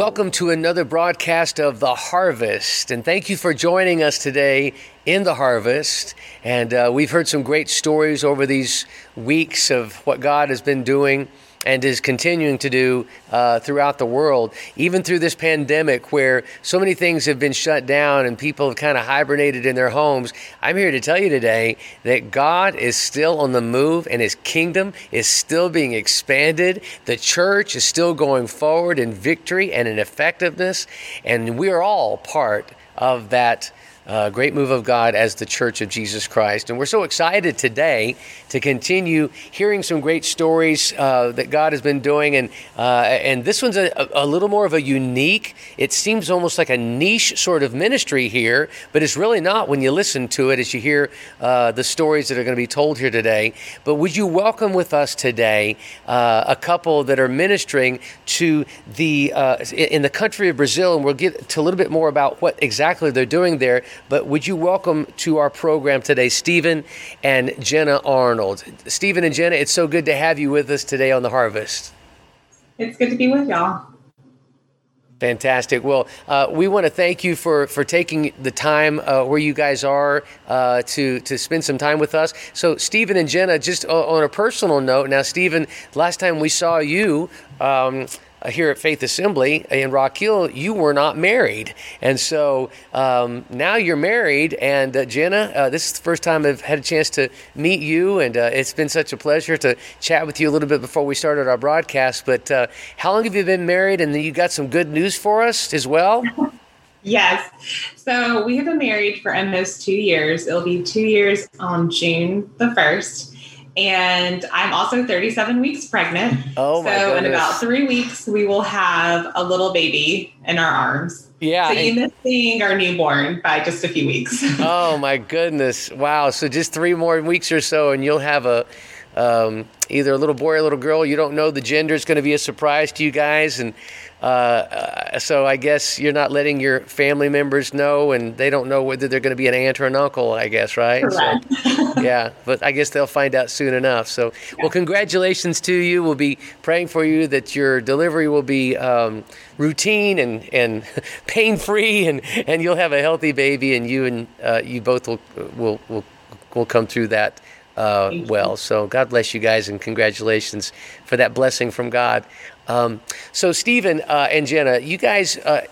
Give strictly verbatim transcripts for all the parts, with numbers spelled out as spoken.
welcome to another broadcast of The Harvest. And thank you for joining us today in The Harvest. And uh, we've heard some great stories over these weeks of what God has been doing and is continuing to do uh, throughout the world, even through this pandemic where so many things have been shut down and people have kind of hibernated in their homes. I'm here to tell you today that God is still on the move and His kingdom is still being expanded. The church is still going forward in victory and in effectiveness, and we are all part of that Uh, great move of God as the Church of Jesus Christ. And we're so excited today to continue hearing some great stories uh, that God has been doing. And uh, and this one's a, a little more of a unique, it seems almost like a niche sort of ministry here, but it's really not when you listen to it as you hear uh, the stories that are going to be told here today. But would you welcome with us today uh, a couple that are ministering to the uh, in the country of Brazil, and we'll get to a little bit more about what exactly they're doing there. But would you welcome to our program today, Stephen and Jenna Arnold. Stephen and Jenna, it's so good to have you with us today on The Harvest. It's good to be with y'all. Fantastic. Well, uh, we want to thank you for, for taking the time uh, where you guys are uh, to, to spend some time with us. So Stephen and Jenna, just on a personal note, now, Stephen, last time we saw you, um, here at Faith Assembly in Rock Hill, you were not married. And so um, now you're married. And uh, Jenna, uh, this is the first time I've had a chance to meet you. And uh, it's been such a pleasure to chat with you a little bit before we started our broadcast. But uh, how long have you been married? And then you got some good news for us as well? Yes. So we have been married for almost two years. It'll be two years on June the first. And I'm also thirty-seven weeks pregnant. Oh, my So goodness. in about three weeks, we will have a little baby in our arms. Yeah. So you miss seeing our newborn by just a few weeks. Oh, my goodness. Wow. So just three more weeks or so, and you'll have a um, either a little boy or a little girl. You don't know the gender. It's going to be a surprise to you guys. And uh, so I guess you're not letting your family members know, and they don't know whether they're going to be an aunt or an uncle, I guess, right? Correct. So, yeah, but I guess they'll find out soon enough. So, well, congratulations to you. We'll be praying for you that your delivery will be um, routine and, and pain-free, and, and you'll have a healthy baby, and you and uh, you both will will will will come through that uh, well. So God bless you guys, and congratulations for that blessing from God. Um, so Stephen uh, and Jenna, you guys, uh,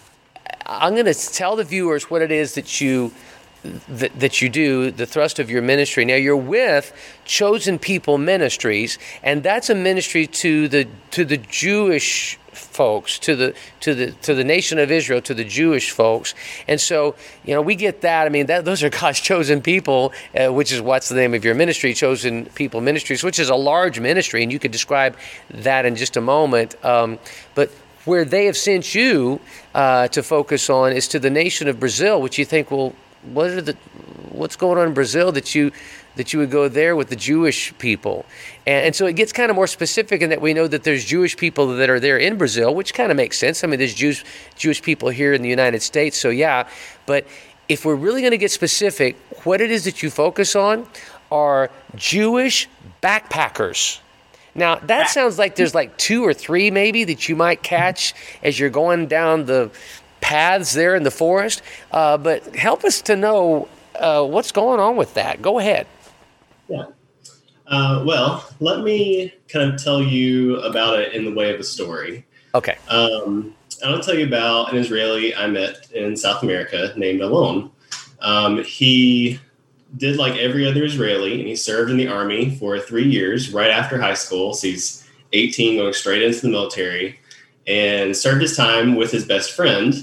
I'm going to tell the viewers what it is that you that, that you do, the thrust of your ministry. Now, you're with Chosen People Ministries, and that's a ministry to the to the Jewish folks, to the to the to the nation of Israel, to the Jewish folks. And so, you know, we get that. I mean, that those are God's chosen people, uh, which is what's the name of your ministry, Chosen People Ministries, which is a large ministry, and you could describe that in just a moment. Um, but where they have sent you uh, to focus on is to the nation of Brazil, which you think, well, what are the what's going on in Brazil that you that you would go there with the Jewish people? And, and so it gets kind of more specific in that we know that there's Jewish people that are there in Brazil, which kind of makes sense. I mean, there's Jews, Jewish people here in the United States, so yeah. But if we're really going to get specific, what it is that you focus on are Jewish backpackers. Now, that sounds like there's like two or three maybe that you might catch as you're going down the paths there in the forest. Uh, but help us to know uh, what's going on with that. Go ahead. Yeah. Uh, well, let me kind of tell you about it in the way of a story. Okay. Um, I want to tell you about an Israeli I met in South America named Alon. Um, he did like every other Israeli, and he served in the army for three years right after high school. So he's eighteen, going straight into the military, and served his time with his best friend.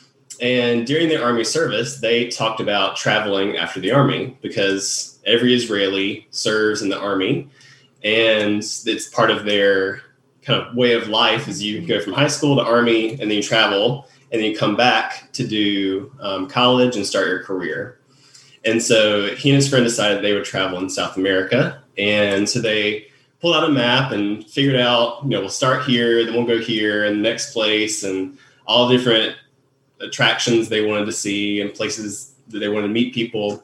And during their army service, they talked about traveling after the army because every Israeli serves in the army, and it's part of their kind of way of life is you go from high school to army, and then you travel, and then you come back to do um, college and start your career. And so he and his friend decided they would travel in South America. And so they pulled out a map and figured out, you know, we'll start here, then we'll go here and the next place, and all different attractions they wanted to see and places that they wanted to meet people.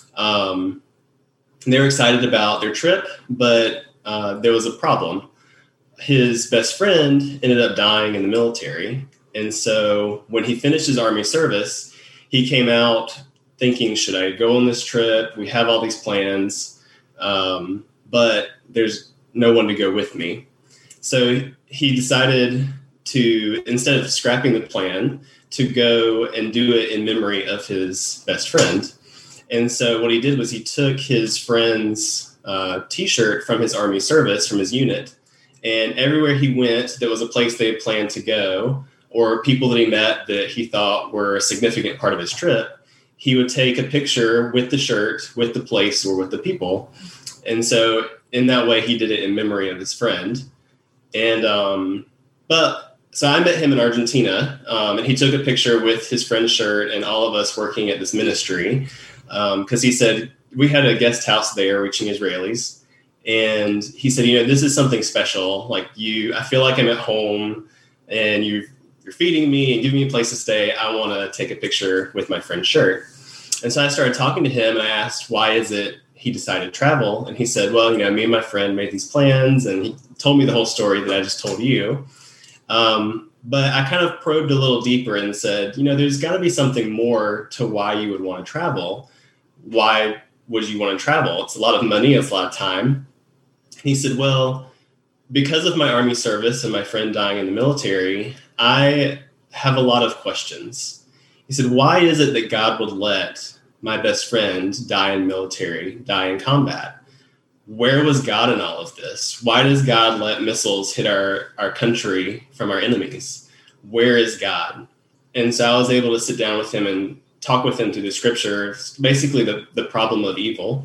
Um, and they were excited about their trip, but uh, there was a problem. His best friend ended up dying in the military, And so when he finished his Army service, he came out thinking, should I go on this trip? We have all these plans, um, but there's no one to go with me. So he decided to, instead of scrapping the plan, to go and do it in memory of his best friend. And so what he did was he took his friend's uh, T-shirt from his Army service, from his unit, and everywhere he went, there was a place they had planned to go, or people that he met that he thought were a significant part of his trip, he would take a picture with the shirt, with the place, or with the people. And so in that way, he did it in memory of his friend. And, um, but, so I met him in Argentina, um, and he took a picture with his friend's shirt and all of us working at this ministry. Um, cause he said, we had a guest house there reaching Israelis. And he said, you know, this is something special. Like you, I feel like I'm at home and you you're feeding me and giving me a place to stay. I want to take a picture with my friend's shirt. And so I started talking to him and I asked, why is it he decided to travel? And he said, well, you know, me and my friend made these plans, and he told me the whole story that I just told you. Um, but I kind of probed a little deeper and said, you know, there's got to be something more to why you would want to travel. Why would you want to travel? It's a lot of money. It's a lot of time. And he said, well, because of my Army service and my friend dying in the military, I have a lot of questions. He said, why is it that God would let my best friend die in military, die in combat? Where was God in all of this? Why does God let missiles hit our, our country from our enemies? Where is God? And so I was able to sit down with him and talk with him through the scriptures, basically the, the problem of evil.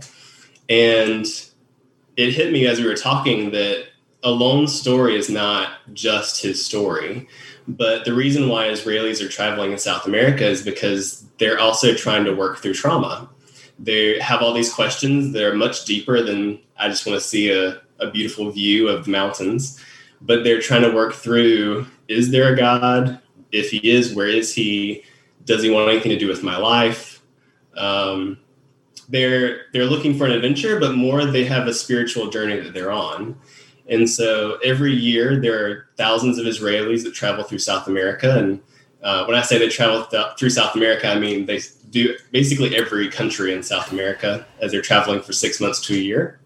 And it hit me as we were talking that a lone story is not just his story. But the reason why Israelis are traveling in South America is because they're also trying to work through trauma. They have all these questions that are much deeper than I just want to see a, a beautiful view of the mountains. But they're trying to work through, is there a God? If he is, where is he? Does he want anything to do with my life? Um, they're they're looking for an adventure, but more they have a spiritual journey that they're on. And so every year there are thousands of Israelis that travel through South America. And uh, when I say they travel th- through South America, I mean they do basically every country in South America as they're traveling for six months to a year.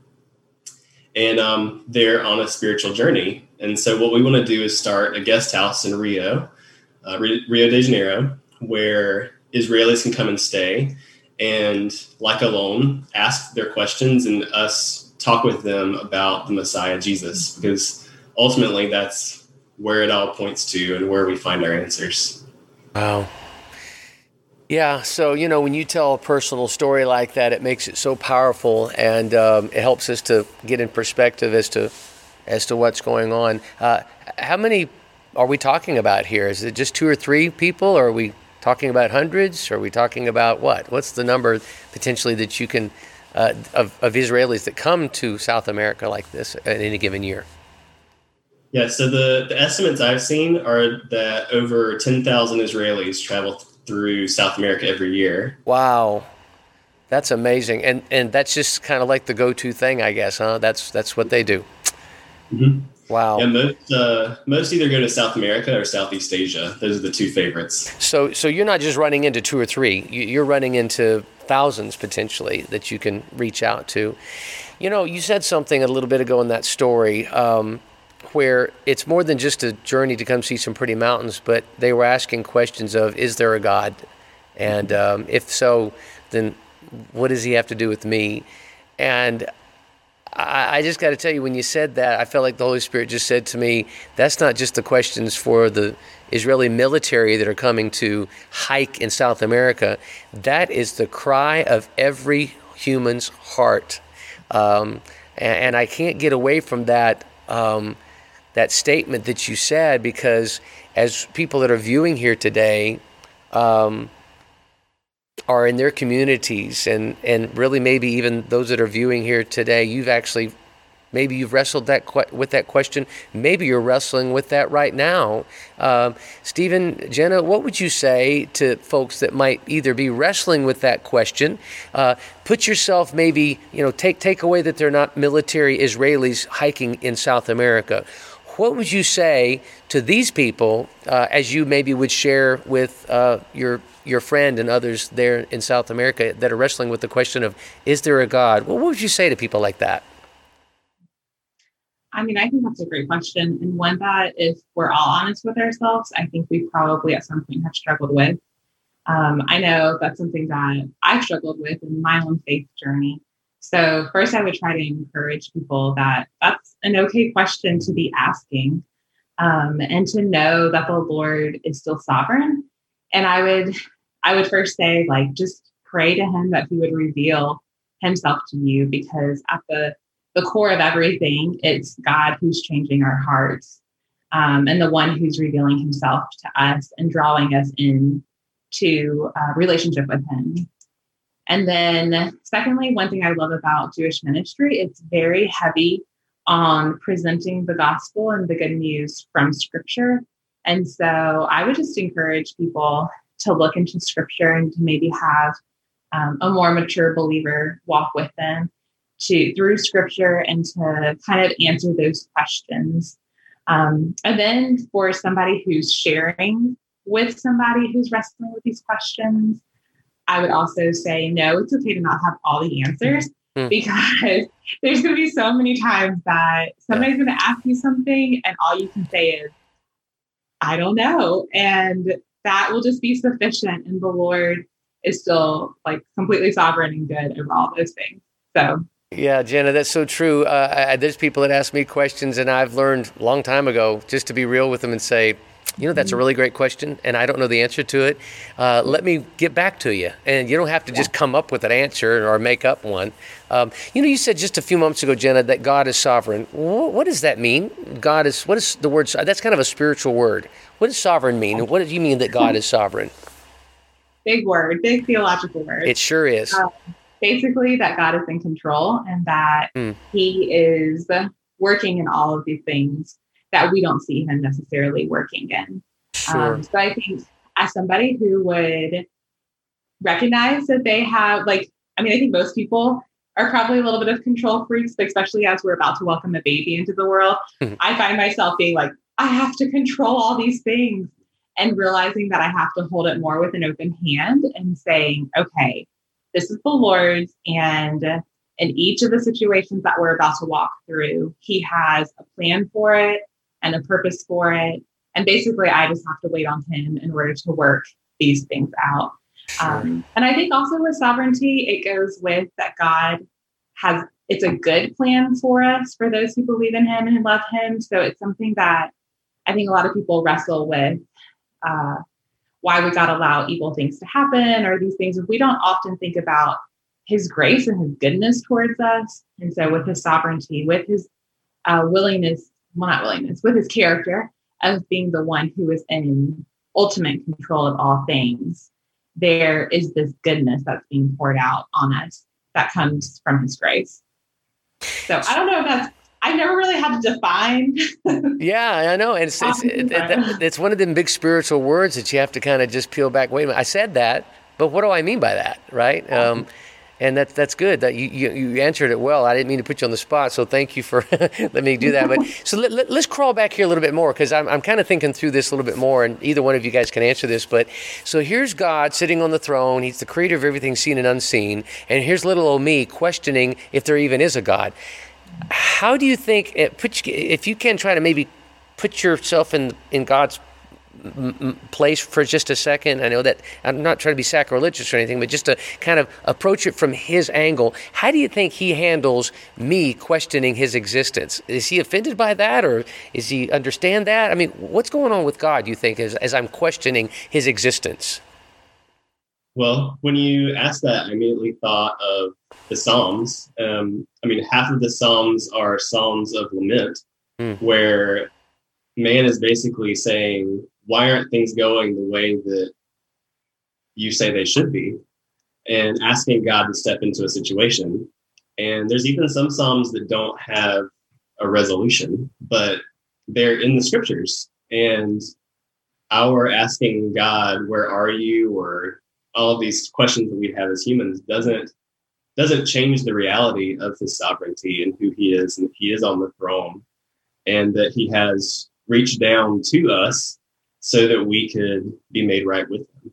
And um, they're on a spiritual journey. And so what we want to do is start a guest house in Rio, uh, Rio de Janeiro, where Israelis can come and stay and, like Alon, ask their questions and us talk with them about the Messiah, Jesus, because ultimately that's where it all points to and where we find our answers. Wow. Yeah, so, you know, when you tell a personal story like that, it makes it so powerful, and um, it helps us to get in perspective as to as to what's going on. Uh, how many are we talking about here? Is it just two or three people, or are we talking about hundreds? Or are we talking about what? What's the number potentially that you can Uh, of, of Israelis that come to South America like this at any given year? Yeah, so the, the estimates I've seen are that over ten thousand Israelis travel through South America every year. Wow. That's amazing. And and that's just kind of like the go-to thing, I guess, huh? That's that's what they do. Mm-hmm. Wow. Yeah, most, uh, most either go to South America or Southeast Asia. Those are the two favorites. So so you're not just running into two or three. You're running into thousands potentially that you can reach out to. You know, you said something a little bit ago in that story um, where it's more than just a journey to come see some pretty mountains, but they were asking questions of, is there a God? And um, if so, then what does he have to do with me? And I, I just got to tell you, when you said that, I felt like the Holy Spirit just said to me, that's not just the questions for the Israeli military that are coming to hike in South America. That is the cry of every human's heart. Um, and, and I can't get away from that um, that statement that you said, because as people that are viewing here today um, are in their communities, and, and really maybe even those that are viewing here today, you've actually Maybe you've wrestled that que- with that question. Maybe you're wrestling with that right now. Um, Stephen, Jenna, what would you say to folks that might either be wrestling with that question? Uh, put yourself maybe, you know, take take away that they're not military Israelis hiking in South America. what would you say to these people uh, as you maybe would share with uh, your your friend and others there in South America that are wrestling with the question of, is there a God? Well, what would you say to people like that? I mean, I think that's a great question, and one that, if we're all honest with ourselves, I think we probably at some point have struggled with. Um, I know that's something that I've struggled with in my own faith journey. So first, I would try to encourage people that that's an okay question to be asking, um, and to know that the Lord is still sovereign. And I would, I would first say, like, just pray to Him that He would reveal Himself to you, because at the the core of everything, it's God who's changing our hearts, um, and the one who's revealing Himself to us and drawing us in to a relationship with Him. And then secondly, one thing I love about Jewish ministry, it's very heavy on presenting the gospel and the good news from Scripture. And so I would just encourage people to look into Scripture and to maybe have um, a more mature believer walk with them to through Scripture and to kind of answer those questions. Um, and then for somebody who's sharing with somebody who's wrestling with these questions, I would also say, no, it's okay to not have all the answers, mm. because there's going to be so many times that somebody's going to ask you something and all you can say is, I don't know. And that will just be sufficient. And the Lord is still like completely sovereign and good over all those things. So. Yeah, Jenna, that's so true. Uh, I, there's people that ask me questions, and I've learned a long time ago just to be real with them and say, you know, that's a really great question, and I don't know the answer to it. Uh, let me get back to you. And you don't have to just come up with an answer or make up one. Um, you know, you said just a few moments ago, Jenna, that God is sovereign. What, what does that mean? God is, what is the word? That's kind of a spiritual word. What does sovereign mean? What do you mean that God is sovereign? Big word, big theological word. It sure is. Um, basically, that God is in control and that mm. He is working in all of these things that we don't see Him necessarily working in. Sure. Um, so I think as somebody who would recognize that they have, like, I mean, I think most people are probably a little bit of control freaks, but especially as we're about to welcome a baby into the world, mm-hmm. I find myself being like, I have to control all these things, and realizing that I have to hold it more with an open hand and saying, okay, this is the Lord's, and in each of the situations that we're about to walk through, He has a plan for it and a purpose for it. And basically, I just have to wait on Him in order to work these things out. Sure. Um, and I think also with sovereignty, it goes with that God has, it's a good plan for us, for those who believe in Him and love Him. So it's something that I think a lot of people wrestle with, uh, why would God allow evil things to happen or these things? We don't often think about His grace and His goodness towards us. And so with His sovereignty, with His uh, willingness, well, not willingness, with His character of being the one who is in ultimate control of all things, there is this goodness that's being poured out on us that comes from His grace. So I don't know if that's, I never really had to define. Yeah, I know. And it's, it's, it, it, it's one of them big spiritual words that you have to kind of just peel back. Wait a minute, I said that, but what do I mean by that, right? Um, and that's that's good. That you, you you answered it well. I didn't mean to put you on the spot, so thank you for letting me do that. But so let, let, let's crawl back here a little bit more, because I'm I'm kind of thinking through this a little bit more, and either one of you guys can answer this. But so here's God sitting on the throne. He's the creator of everything seen and unseen. And here's little old me questioning if there even is a God. How do you think, it put, if you can try to maybe put yourself in in God's place for just a second? I know that I'm not trying to be sacrilegious or anything, but just to kind of approach it from His angle. How do you think He handles me questioning His existence? Is He offended by that, or is He understand that? I mean, what's going on with God, you think, as, as I'm questioning His existence? Well, when you asked that, I immediately thought of the Psalms. Um, I mean, half of the Psalms are Psalms of lament, mm. where man is basically saying, why aren't things going the way that you say they should be? And asking God to step into a situation. And there's even some Psalms that don't have a resolution, but they're in the Scriptures. And our asking God, where are you? Or all of these questions that we have as humans doesn't doesn't change the reality of His sovereignty and who He is, and He is on the throne. and that he has reached down to us so that we could be made right with him.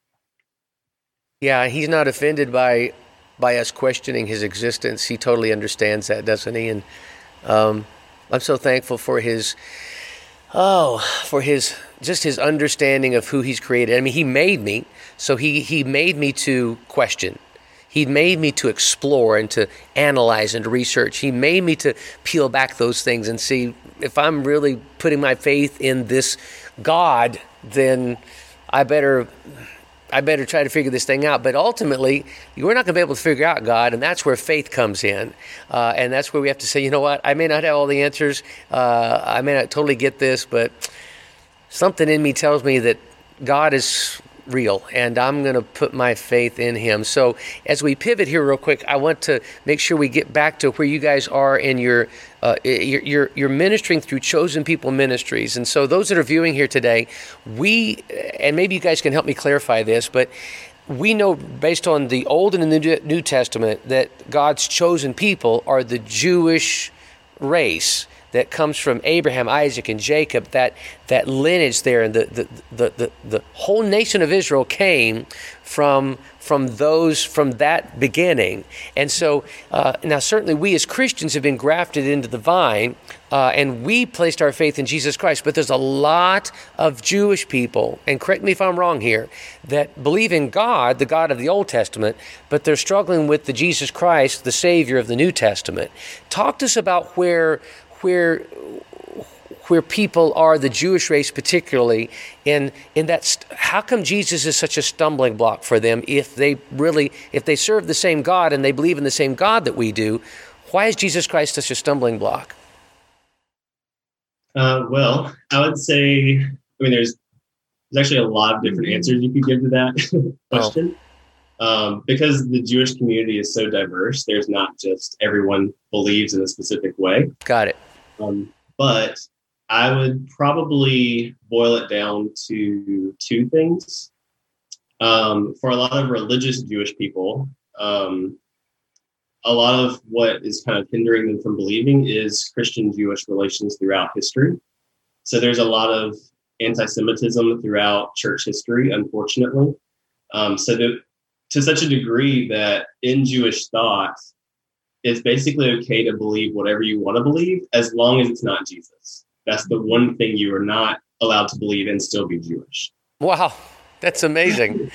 Yeah, he's not offended by by us questioning his existence. He totally understands that, doesn't he? And um, I'm so thankful for his, oh, for his, just his understanding of who he's created. I mean, he made me, so he, he made me to question. He made me to explore and to analyze and to research. He made me to peel back those things and see if I'm really putting my faith in this God, then I better... I better try to figure this thing out. But ultimately, we're not going to be able to figure out God, and that's where faith comes in. Uh, and that's where we have to say, you know what, I may not have all the answers. Uh, I may not totally get this, but something in me tells me that God is real, and I'm going to put my faith in him. So as we pivot here real quick, I want to make sure we get back to where you guys are in your, uh, you're, you're, you're ministering through Chosen People Ministries. And so those that are viewing here today, we, and maybe you guys can help me clarify this, but we know based on the Old and the New Testament that God's chosen people are the Jewish race that comes from Abraham, Isaac, and Jacob, that that lineage there, and the the, the, the, the whole nation of Israel came from from those from that beginning. And so uh, now certainly we as Christians have been grafted into the vine, uh, and we placed our faith in Jesus Christ. But there's a lot of Jewish people, and correct me if I'm wrong here, that believe in God, the God of the Old Testament, but they're struggling with the Jesus Christ, the Savior of the New Testament. Talk to us about where where where people are, the Jewish race particularly, in in that st- how come Jesus is such a stumbling block for them if they really, if they serve the same God and they believe in the same God that we do? Why is Jesus Christ such a stumbling block? Uh, well, I would say, I mean, there's there's actually a lot of different answers you could give to that question. Oh. Um, because the Jewish community is so diverse, there's not just everyone believes in a specific way. Got it. Um, but I would probably boil it down to two things. Um, for a lot of religious Jewish people, um, a lot of what is kind of hindering them from believing is Christian-Jewish relations throughout history. So there's a lot of anti-Semitism throughout church history, unfortunately. Um, so that, to such a degree that in Jewish thought, it's basically okay to believe whatever you want to believe as long as it's not Jesus. That's the one thing you are not allowed to believe and still be Jewish. Wow, that's amazing.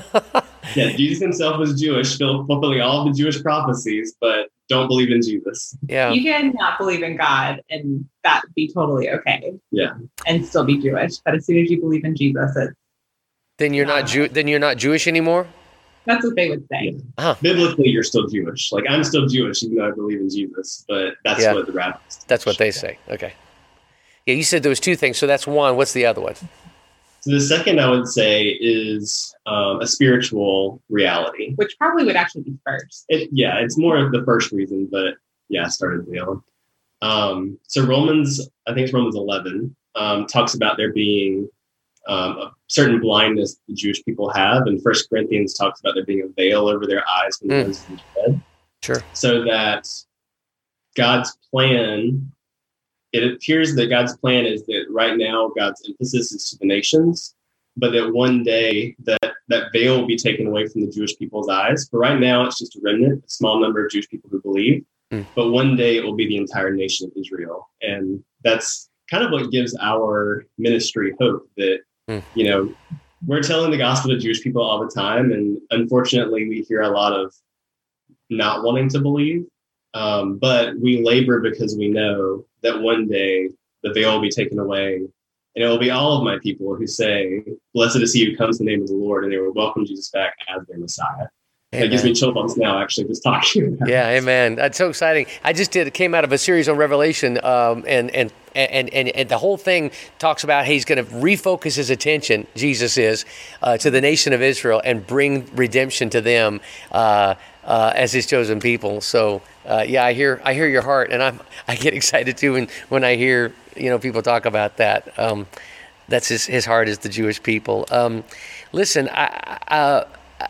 Yeah, Jesus himself was Jewish, still fulfilling all of the Jewish prophecies, but don't believe in Jesus. Yeah, you can not believe in God and that be totally okay. Yeah, and still be Jewish. But as soon as you believe in Jesus, it's then you're not Jew. Then you're not Jewish anymore. That's what they would say. Yeah. Uh-huh. Biblically, you're still Jewish. Like, I'm still Jewish, even though I believe in Jesus. But that's yeah. what the rabbis. That's what they say. Okay. Yeah, you said there was two things. So that's one. What's the other one? So the second I would say is um, a spiritual reality. Which probably would actually be first. It, yeah, it's more of the first reason, but yeah, I started with the other one. Um, so Romans, I think it's Romans eleven, um, talks about there being um, a certain blindness the Jewish people have. And First Corinthians talks about there being a veil over their eyes when mm. they're dead. Sure. So that God's plan, it appears that God's plan is that right now God's emphasis is to the nations, but that one day that, that veil will be taken away from the Jewish people's eyes. But right now it's just a remnant, a small number of Jewish people who believe. Mm. But one day it will be the entire nation of Israel. And that's kind of what gives our ministry hope that, mm. you know, we're telling the gospel to Jewish people all the time. And unfortunately, we hear a lot of not wanting to believe. Um, but we labor because we know that one day the veil will be taken away, and it will be all of my people who say, "Blessed is he who comes in the name of the Lord," and they will welcome Jesus back as their Messiah. Amen. That gives me chill bumps now, actually, just talking about Yeah, amen. That's so exciting. I just did. It came out of a series on Revelation, um, and, and and and and the whole thing talks about how he's going to refocus his attention. Jesus is uh, to the nation of Israel and bring redemption to them uh, uh, as his chosen people. So. Uh, yeah, I hear I hear your heart, and I'm I get excited too when, when I hear you know people talk about that. Um, that's his his heart is the Jewish people. Um, listen, I, uh,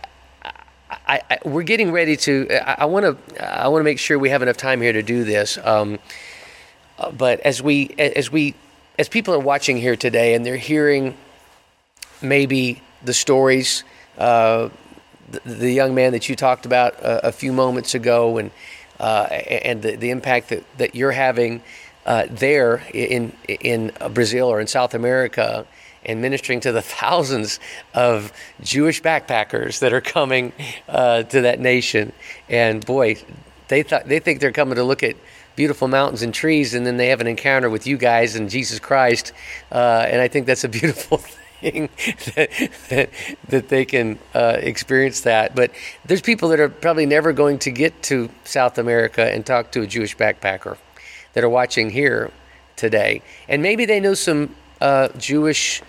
I, I we're getting ready to. I want to I want to make sure we have enough time here to do this. Um, Uh, but as we as we as people are watching here today and they're hearing maybe the stories, uh, the, the young man that you talked about a, a few moments ago, and uh, and the, the impact that, that you're having uh, there in in Brazil or in South America, and ministering to the thousands of Jewish backpackers that are coming uh, to that nation. And boy, they thought they think they're coming to look at beautiful mountains and trees, and then they have an encounter with you guys and Jesus Christ. Uh, and I think that's a beautiful thing that, that, that they can uh, experience that. But there's people that are probably never going to get to South America and talk to a Jewish backpacker that are watching here today. And maybe they know some uh, Jewish,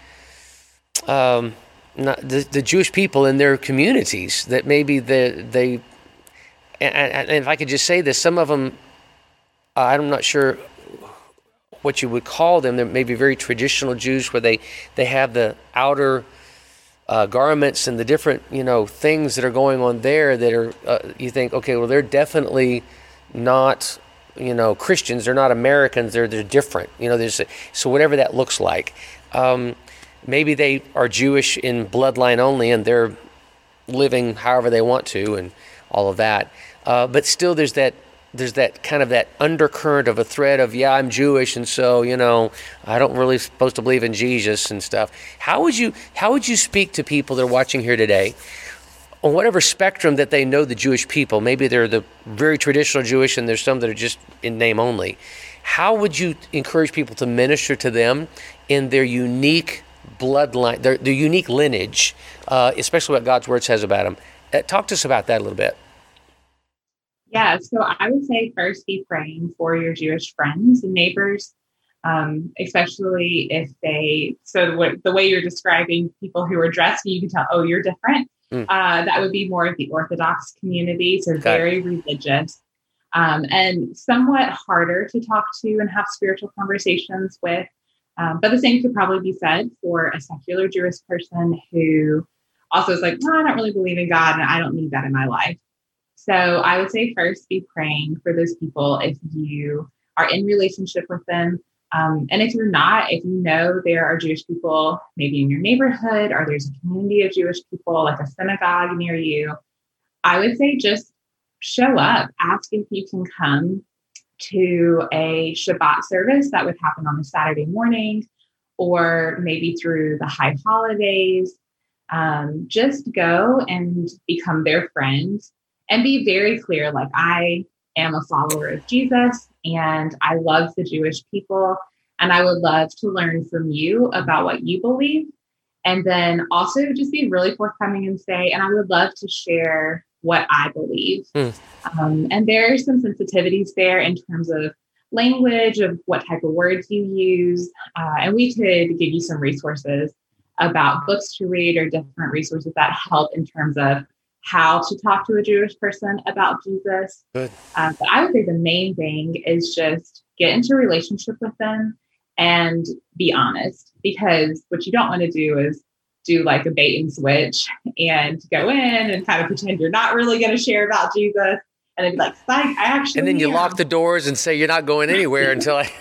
um, not the, the Jewish people in their communities that maybe the, they, and, and if I could just say this, some of them, uh, I'm not sure what you would call them. They're maybe very traditional Jews where they, they have the outer uh, garments and the different, you know, things that are going on there that are, uh, you think, okay, well, they're definitely not, you know, Christians. They're not Americans. They're, they're different. You know, there's, a, so whatever that looks like. Um, maybe they are Jewish in bloodline only and they're living however they want to and all of that. Uh, but still there's that, there's that kind of that undercurrent of a thread of, yeah, I'm Jewish, and so, you know, I don't really supposed to believe in Jesus and stuff. How would you how would you speak to people that are watching here today on whatever spectrum that they know the Jewish people? Maybe they're the very traditional Jewish and there's some that are just in name only. How would you encourage people to minister to them in their unique bloodline, their, their unique lineage, uh, especially what God's Word says about them? Uh, talk to us about that a little bit. Yeah, so I would say first be praying for your Jewish friends and neighbors, um, especially if they, so what, the way you're describing people who are dressed, you can tell, oh, you're different. Mm. Uh, that would be more of the Orthodox community, so okay. Very religious um, and somewhat harder to talk to and have spiritual conversations with. Um, but the same could probably be said for a secular Jewish person who also is like, well, I don't really believe in God and I don't need that in my life. So I would say first be praying for those people if you are in relationship with them. Um, and if you're not, if you know there are Jewish people maybe in your neighborhood or there's a community of Jewish people like a synagogue near you, I would say just show up, ask if you can come to a Shabbat service that would happen on a Saturday morning or maybe through the high holidays. Um, just go and become their friend. And be very clear, like, I am a follower of Jesus and I love the Jewish people and I would love to learn from you about what you believe. And then also just be really forthcoming and say, and I would love to share what I believe. Mm. Um, and there are some sensitivities there in terms of language, of what type of words you use. Uh, and we could give you some resources about books to read or different resources that help in terms of how to talk to a Jewish person about Jesus. Good. Uh, but I would say the main thing is just get into a relationship with them and be honest, because what you don't want to do is do like a bait and switch and go in and kind of pretend you're not really going to share about Jesus. And then be like, psych, I actually And then you am. lock the doors and say, you're not going anywhere until I...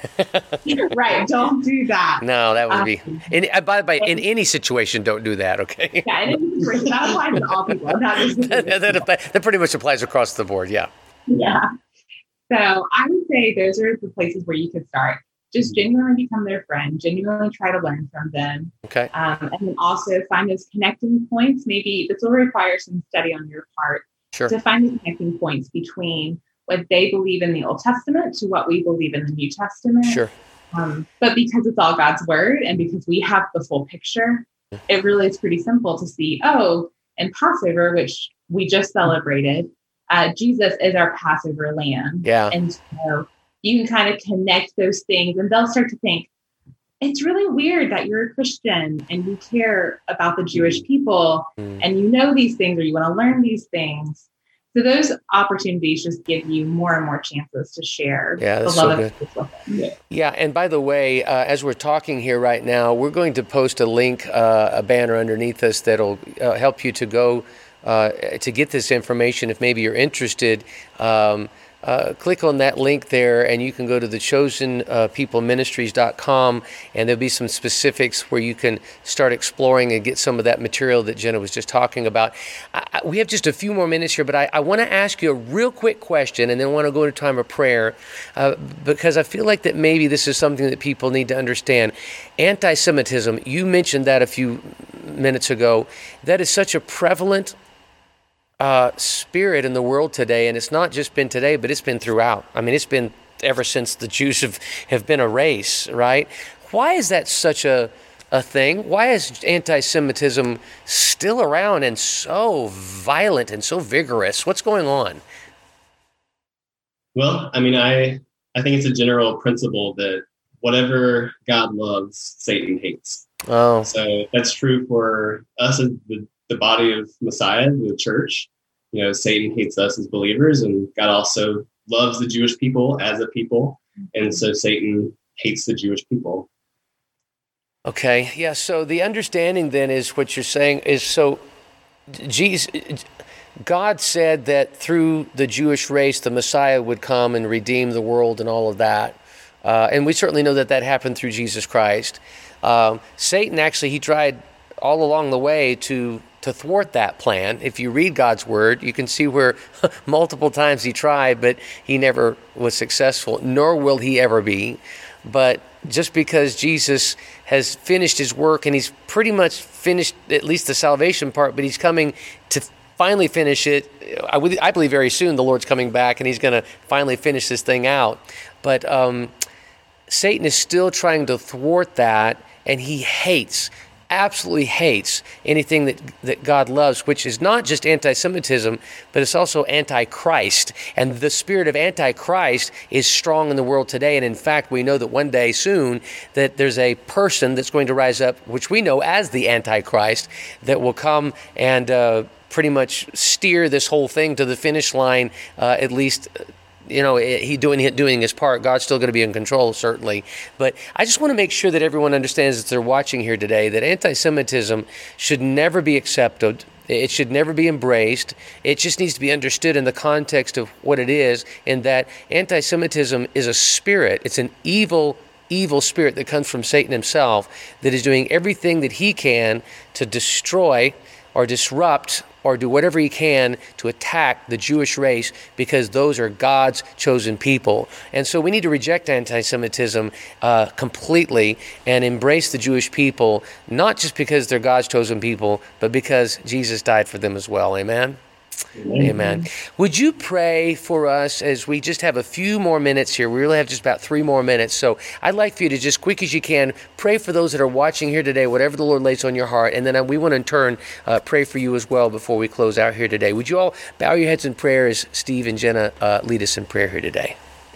Right, don't do that. No, that would um, be... In, by the way, in any situation, don't do that, okay? Yeah, in any situation. That applies to all people. Not just that, that, that pretty much applies across the board, yeah. Yeah. So I would say those are the places where you could start. Just genuinely become their friend, genuinely try to learn from them. Okay. Um, and then also find those connecting points. Maybe this will require some study on your part. Sure. To find the connecting points between what they believe in the Old Testament to what we believe in the New Testament. Sure. Um, but because it's all God's word and because we have the full picture, it really is pretty simple to see, oh, in Passover, which we just celebrated, uh, Jesus is our Passover lamb. Yeah. And so you can kind of connect those things and they'll start to think, it's really weird that you're a Christian and you care about the Jewish people mm. and you know these things or you want to learn these things. So those opportunities just give you more and more chances to share yeah, the that's love so of Jesus with them. Yeah. yeah, and by the way, uh, as we're talking here right now, we're going to post a link, uh, a banner underneath us that'll uh, help you to go uh, to get this information if maybe you're interested. Um, uh, click on that link there, and you can go to the chosen people ministries dot com, and there'll be some specifics where you can start exploring and get some of that material that Jenna was just talking about. I, I, we have just a few more minutes here, but I, I want to ask you a real quick question, and then want to go to time of prayer, uh, because I feel like that maybe this is something that people need to understand. Anti-Semitism, you mentioned that a few minutes ago. That is such a prevalent Uh, spirit in the world today, and it's not just been today, but it's been throughout. I mean, it's been ever since the Jews have, have been a race, right? Why is that such a, a thing? Why is anti-Semitism still around and so violent and so vigorous? What's going on? Well, I mean, I, I think it's a general principle that whatever God loves, Satan hates. Oh. So that's true for us as the the body of Messiah, the church. You know, Satan hates us as believers, and God also loves the Jewish people as a people. And so Satan hates the Jewish people. Okay. Yeah. So the understanding then is what you're saying is, so Jesus, God said that through the Jewish race, the Messiah would come and redeem the world and all of that. Uh, and we certainly know that that happened through Jesus Christ. Um, Satan actually, he tried all along the way to to thwart that plan. If you read God's word, you can see where multiple times he tried, but he never was successful, nor will he ever be. But just because Jesus has finished his work, and he's pretty much finished at least the salvation part, but he's coming to finally finish it. I, would, I believe very soon the Lord's coming back, and he's going to finally finish this thing out. But um, Satan is still trying to thwart that, and he hates absolutely hates anything that that God loves, which is not just anti-Semitism, but it's also anti-Christ. And the spirit of anti-Christ is strong in the world today. And in fact, we know that one day soon that there's a person that's going to rise up, which we know as the Antichrist, that will come and uh, pretty much steer this whole thing to the finish line, uh, at least. You know, he doing doing his part. God's still going to be in control, certainly. But I just want to make sure that everyone understands that they're watching here today that anti-Semitism should never be accepted. It should never be embraced. It just needs to be understood in the context of what it is, in that anti-Semitism is a spirit. It's an evil, evil spirit that comes from Satan himself, that is doing everything that he can to destroy or disrupt or do whatever he can to attack the Jewish race, because those are God's chosen people. And so we need to reject anti-Semitism uh, completely and embrace the Jewish people, not just because they're God's chosen people, but because Jesus died for them as well. Amen? Amen. Amen. Would you pray for us as we just have a few more minutes here? We really have just about three more minutes. So I'd like for you to, just quick as you can, pray for those that are watching here today, whatever the Lord lays on your heart. And then we want to in turn uh, pray for you as well before we close out here today. Would you all bow your heads in prayer as Steve and Jenna uh, lead us in prayer here today?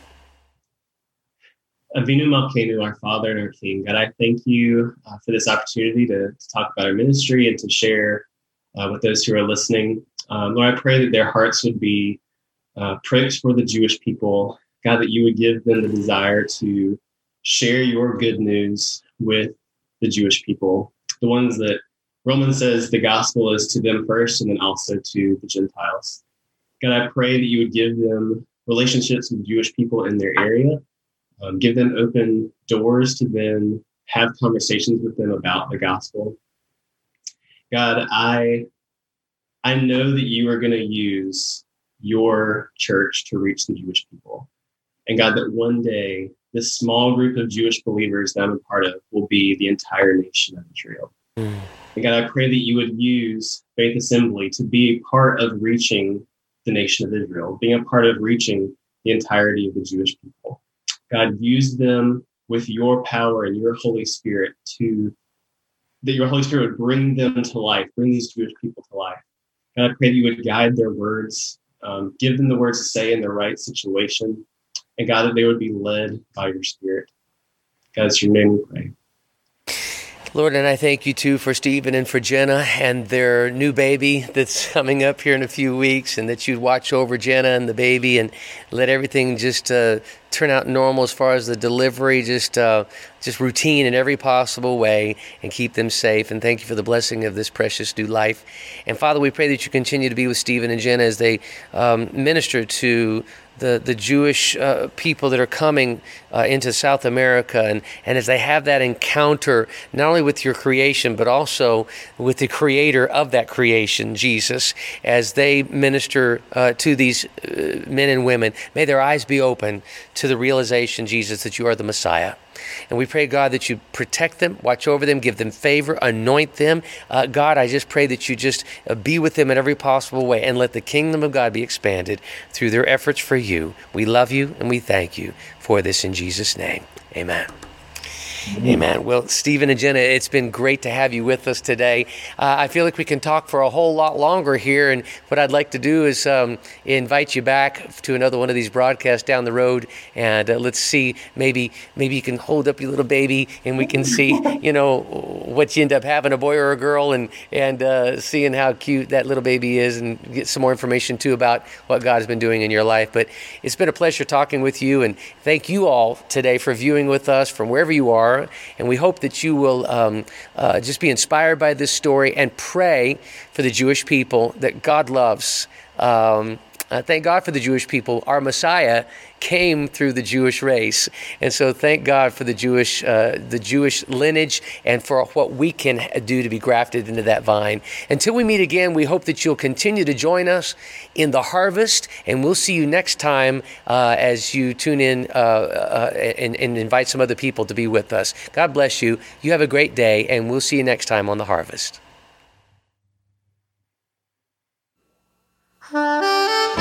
Avinu Malkeinu, our Father and our King. God, I thank you uh, for this opportunity to, to talk about our ministry and to share uh, with those who are listening. Um, Lord, I pray that their hearts would be uh, pricked for the Jewish people. God, that you would give them the desire to share your good news with the Jewish people, the ones that Romans says the gospel is to them first and then also to the Gentiles. God, I pray that you would give them relationships with Jewish people in their area, um, give them open doors to then have conversations with them about the gospel. God, I I know that you are going to use your church to reach the Jewish people. And God, that one day, this small group of Jewish believers that I'm a part of will be the entire nation of Israel. Mm. And God, I pray that you would use Faith Assembly to be a part of reaching the nation of Israel, being a part of reaching the entirety of the Jewish people. God, use them with your power and your Holy Spirit to, that your Holy Spirit would bring them to life, bring these Jewish people to life. God, I pray that you would guide their words, um, give them the words to say in the right situation, and God, that they would be led by your Spirit. God, it's your name we pray. Lord, and I thank you too for Stephen and for Jenna and their new baby that's coming up here in a few weeks, and that you'd watch over Jenna and the baby and let everything just uh, turn out normal as far as the delivery, just uh, just routine in every possible way, and keep them safe. And thank you for the blessing of this precious new life. And Father, we pray that you continue to be with Stephen and Jenna as they um, minister to the, the Jewish uh, people that are coming uh, into South America, and, and as they have that encounter, not only with your creation, but also with the creator of that creation, Jesus, as they minister uh, to these uh, men and women, may their eyes be open to the realization, Jesus, that you are the Messiah. And we pray, God, that you protect them, watch over them, give them favor, anoint them. Uh, God, I just pray that you just uh, be with them in every possible way and let the kingdom of God be expanded through their efforts for you. We love you and we thank you for this in Jesus' name. Amen. Amen. Well, Stephen and Jenna, it's been great to have you with us today. Uh, I feel like we can talk for a whole lot longer here, and what I'd like to do is um, invite you back to another one of these broadcasts down the road, and uh, let's see, maybe maybe you can hold up your little baby, and we can see, you know, what you end up having, a boy or a girl, and and uh, seeing how cute that little baby is, and get some more information too about what God has been doing in your life. But it's been a pleasure talking with you, and thank you all today for viewing with us from wherever you are. And we hope that you will um, uh, just be inspired by this story and pray for the Jewish people that God loves. Um, uh, thank God for the Jewish people. Our Messiah came through the Jewish race. And so thank God for the Jewish uh, the Jewish lineage and for what we can do to be grafted into that vine. Until we meet again, we hope that you'll continue to join us in the harvest, and we'll see you next time uh, as you tune in uh, uh, and, and invite some other people to be with us. God bless you. You have a great day, and we'll see you next time on The Harvest.